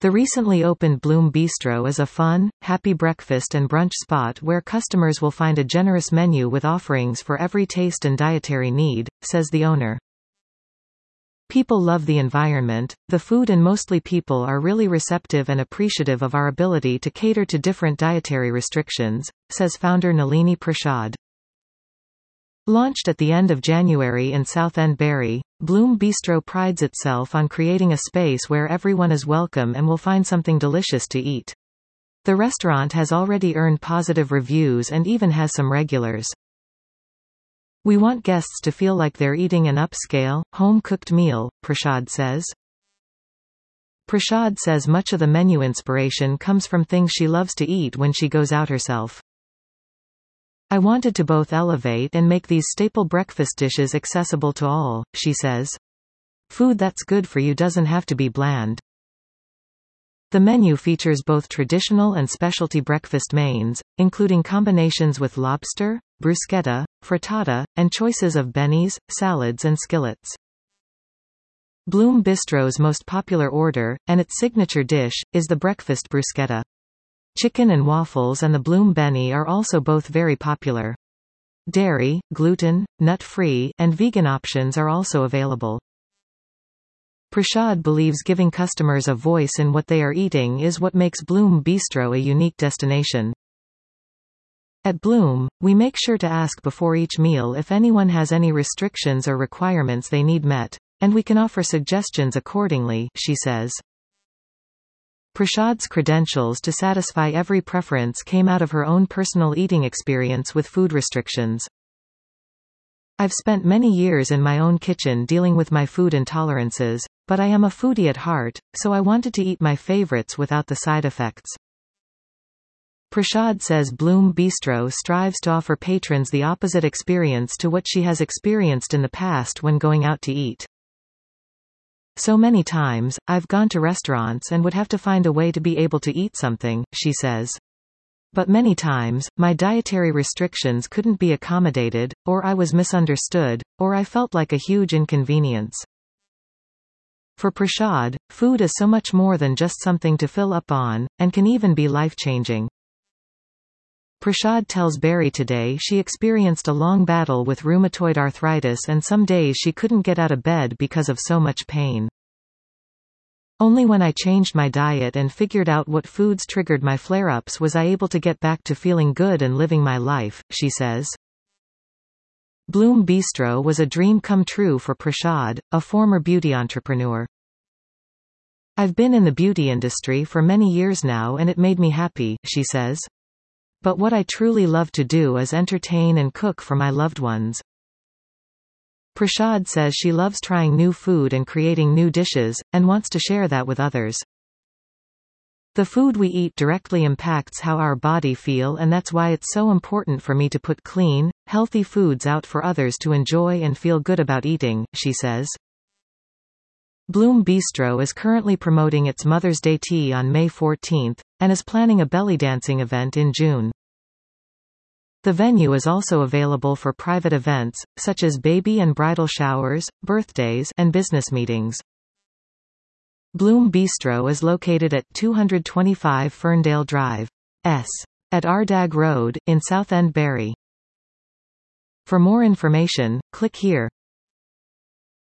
The recently opened Bloom Bistro is a fun, happy breakfast and brunch spot where customers will find a generous menu with offerings for every taste and dietary need, says the owner. People love the environment, the food, and mostly people are really receptive and appreciative of our ability to cater to different dietary restrictions, says founder Nalini Prasad. Launched at the end of January in Southend Barrie, Bloom Bistro prides itself on creating a space where everyone is welcome and will find something delicious to eat. The restaurant has already earned positive reviews and even has some regulars. "We want guests to feel like they're eating an upscale, home-cooked meal," Prasad says. Prasad says much of the menu inspiration comes from things she loves to eat when she goes out herself. "I wanted to both elevate and make these staple breakfast dishes accessible to all," she says. "Food that's good for you doesn't have to be bland." The menu features both traditional and specialty breakfast mains, including combinations with lobster, bruschetta, frittata, and choices of bennies, salads and skillets. Bloom Bistro's most popular order, and its signature dish, is the breakfast bruschetta. Chicken and waffles and the Bloom Benny are also both very popular. Dairy, gluten, nut-free, and vegan options are also available. Prasad believes giving customers a voice in what they are eating is what makes Bloom Bistro a unique destination. "At Bloom, we make sure to ask before each meal if anyone has any restrictions or requirements they need met, and we can offer suggestions accordingly," she says. Prasad's credentials to satisfy every preference came out of her own personal eating experience with food restrictions. "I've spent many years in my own kitchen dealing with my food intolerances, but I am a foodie at heart, so I wanted to eat my favorites without the side effects." Prasad says Bloom Bistro strives to offer patrons the opposite experience to what she has experienced in the past when going out to eat. "So many times, I've gone to restaurants and would have to find a way to be able to eat something," she says. "But many times, my dietary restrictions couldn't be accommodated, or I was misunderstood, or I felt like a huge inconvenience." For Prasad, food is so much more than just something to fill up on, and can even be life-changing. Prasad tells Barrie Today she experienced a long battle with rheumatoid arthritis and some days she couldn't get out of bed because of so much pain. "Only when I changed my diet and figured out what foods triggered my flare-ups was I able to get back to feeling good and living my life," she says. Bloom Bistro was a dream come true for Prasad, a former beauty entrepreneur. "I've been in the beauty industry for many years now and it made me happy," she says. "But what I truly love to do is entertain and cook for my loved ones." Prasad says she loves trying new food and creating new dishes, and wants to share that with others. "The food we eat directly impacts how our body feel, and that's why it's so important for me to put clean, healthy foods out for others to enjoy and feel good about eating," she says. Bloom Bistro is currently promoting its Mother's Day tea on May 14, and is planning a belly dancing event in June. The venue is also available for private events, such as baby and bridal showers, birthdays, and business meetings. Bloom Bistro is located at 225 Ferndale Drive, S. at Ardag Road, in Southend Barrie. For more information, click here.